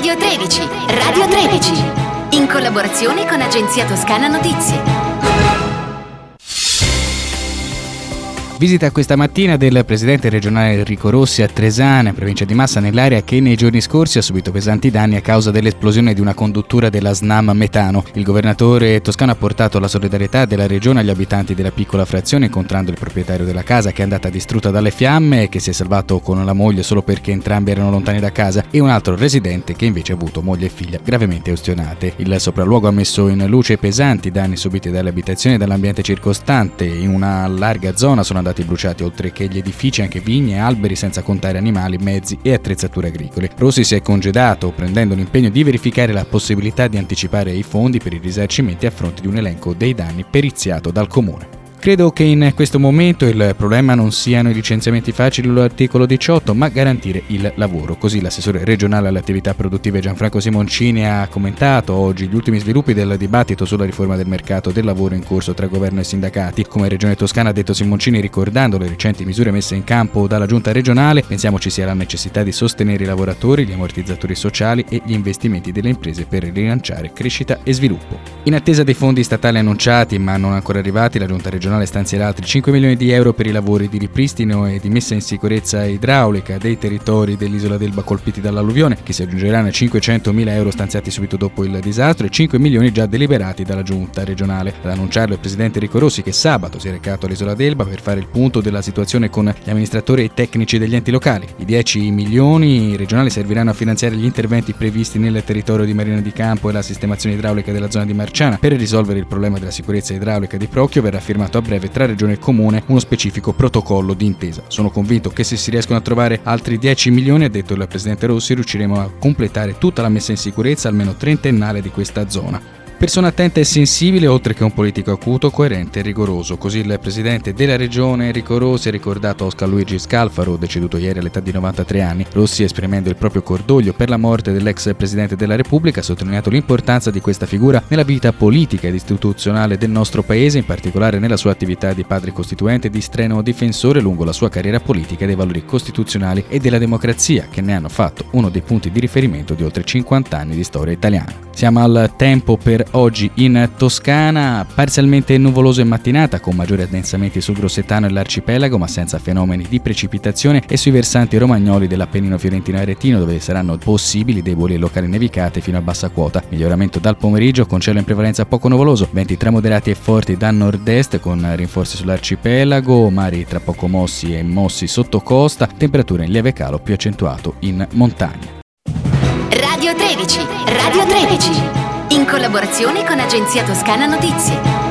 Radio 13, Radio 13, in collaborazione con Agenzia Toscana Notizie. Visita questa mattina del presidente regionale Enrico Rossi a Tresana, provincia di Massa, nell'area che nei giorni scorsi ha subito pesanti danni a causa dell'esplosione di una conduttura della SNAM Metano. Il governatore toscano ha portato la solidarietà della regione agli abitanti della piccola frazione, incontrando il proprietario della casa che è andata distrutta dalle fiamme e che si è salvato con la moglie solo perché entrambi erano lontani da casa, e un altro residente che invece ha avuto moglie e figlia gravemente ustionate. Il sopralluogo ha messo in luce i pesanti danni subiti dalle abitazioni e dall'ambiente circostante. In una larga zona sono andati bruciati, oltre che gli edifici, anche vigne e alberi, senza contare animali, mezzi e attrezzature agricole. Rossi si è congedato prendendo l'impegno di verificare la possibilità di anticipare i fondi per i risarcimenti a fronte di un elenco dei danni periziato dal comune. Credo che in questo momento il problema non siano i licenziamenti facili o l'articolo 18, ma garantire il lavoro. Così l'assessore regionale alle attività produttive Gianfranco Simoncini ha commentato oggi gli ultimi sviluppi del dibattito sulla riforma del mercato del lavoro in corso tra governo e sindacati. Come Regione Toscana, ha detto Simoncini, ricordando le recenti misure messe in campo dalla giunta regionale, pensiamo ci sia la necessità di sostenere i lavoratori, gli ammortizzatori sociali e gli investimenti delle imprese per rilanciare crescita e sviluppo. In attesa dei fondi statali annunciati ma non ancora arrivati, la giunta regionale stanzierà altri 5 milioni di euro per i lavori di ripristino e di messa in sicurezza idraulica dei territori dell'isola d'Elba colpiti dall'alluvione, che si aggiungeranno ai 500.000 euro stanziati subito dopo il disastro e 5 milioni già deliberati dalla giunta regionale. Ad annunciarlo il presidente Enrico Rossi, che sabato si è recato all'isola d'Elba per fare il punto della situazione con gli amministratori e tecnici degli enti locali. I 10 milioni regionali serviranno a finanziare gli interventi previsti nel territorio di Marina di Campo e la sistemazione idraulica della zona di Marciana. Per risolvere il problema della sicurezza idraulica di Procchio verrà firmato a breve tra regione e comune uno specifico protocollo di intesa. Sono convinto che se si riescono a trovare altri 10 milioni, ha detto il presidente Rossi, riusciremo a completare tutta la messa in sicurezza almeno trentennale di questa zona. Persona attenta e sensibile, oltre che un politico acuto, coerente e rigoroso. Così il presidente della regione Enrico Rossi ha ricordato Oscar Luigi Scalfaro, deceduto ieri all'età di 93 anni. Rossi, esprimendo il proprio cordoglio per la morte dell'ex presidente della Repubblica, ha sottolineato l'importanza di questa figura nella vita politica ed istituzionale del nostro paese, in particolare nella sua attività di padre costituente e di strenuo difensore lungo la sua carriera politica dei valori costituzionali e della democrazia, che ne hanno fatto uno dei punti di riferimento di oltre 50 anni di storia italiana. Siamo al tempo per oggi in Toscana, parzialmente nuvoloso in mattinata con maggiori addensamenti sul Grossetano e l'arcipelago, ma senza fenomeni di precipitazione, e sui versanti romagnoli dell'Appennino fiorentino e aretino, dove saranno possibili deboli e locali nevicate fino a bassa quota. Miglioramento dal pomeriggio con cielo in prevalenza poco nuvoloso, venti tra moderati e forti da nord-est con rinforzi sull'arcipelago, mari tra poco mossi e mossi sotto costa, temperature in lieve calo più accentuato in montagna. Radio 13, Radio 13, in collaborazione con Agenzia Toscana Notizie.